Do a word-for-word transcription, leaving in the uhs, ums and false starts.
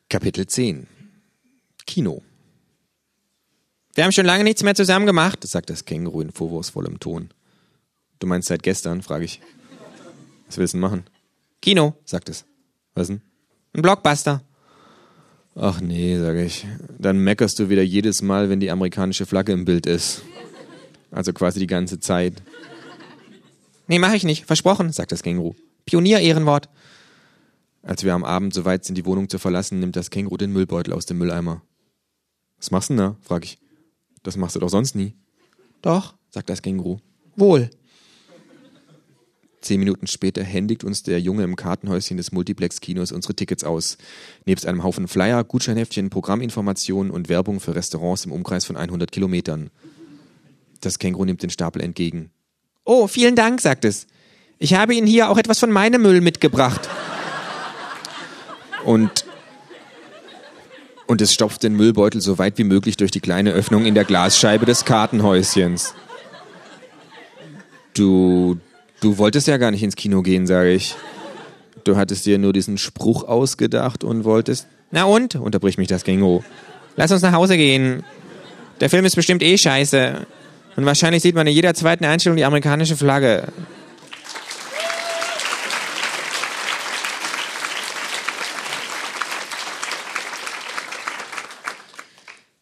Kapitel zehn. Kino. Wir haben schon lange nichts mehr zusammen gemacht, sagt das Känguru in vorwurfsvollem Ton. Du meinst seit gestern, frage ich. Was willst du denn machen? Kino, sagt es. Was denn? Ein Blockbuster. Ach nee, sage ich. Dann meckerst du wieder jedes Mal, wenn die amerikanische Flagge im Bild ist. Also quasi die ganze Zeit. Nee, mach ich nicht. Versprochen, sagt das Känguru. Pionier-Ehrenwort. Als wir am Abend so weit sind, die Wohnung zu verlassen, nimmt das Känguru den Müllbeutel aus dem Mülleimer. Was machst du denn da? Frag ich. Das machst du doch sonst nie. Doch, sagt das Känguru. Wohl. Zehn Minuten später händigt uns der Junge im Kartenhäuschen des Multiplex-Kinos unsere Tickets aus. Nebst einem Haufen Flyer, Gutscheinheftchen, Programminformationen und Werbung für Restaurants im Umkreis von hundert Kilometern. Das Känguru nimmt den Stapel entgegen. Oh, vielen Dank, sagt es. Ich habe Ihnen hier auch etwas von meinem Müll mitgebracht. Und, und es stopft den Müllbeutel so weit wie möglich durch die kleine Öffnung in der Glasscheibe des Kartenhäuschens. Du, du wolltest ja gar nicht ins Kino gehen, sage ich. Du hattest dir nur diesen Spruch ausgedacht und wolltest... Na und? Unterbricht mich das Känguru. Lass uns nach Hause gehen. Der Film ist bestimmt eh scheiße. Und wahrscheinlich sieht man in jeder zweiten Einstellung die amerikanische Flagge.